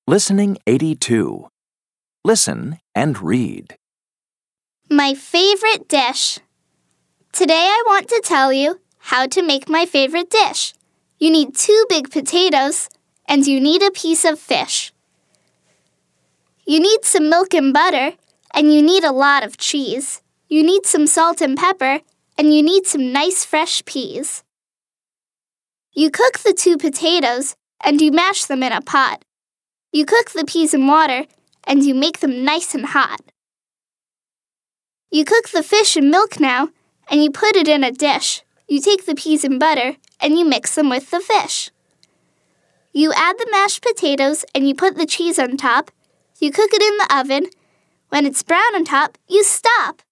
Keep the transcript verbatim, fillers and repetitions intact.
Listening eighty-two. Listen and read. My favorite dish. Today I want to tell you how to make my favorite dish. You need two big potatoes, and you need a piece of fish. You need some milk and butter, and you need a lot of cheese. You need some salt and pepper, and you need some nice fresh peas. You cook the two potatoes, and you mash them in a pot. You cook the peas in water, and you make them nice and hot. You cook the fish in milk now, and you put it in a dish. You take the peas and butter, and you mix them with the fish. You add the mashed potatoes, and you put the cheese on top. You cook it in the oven. When it's brown on top, you stop.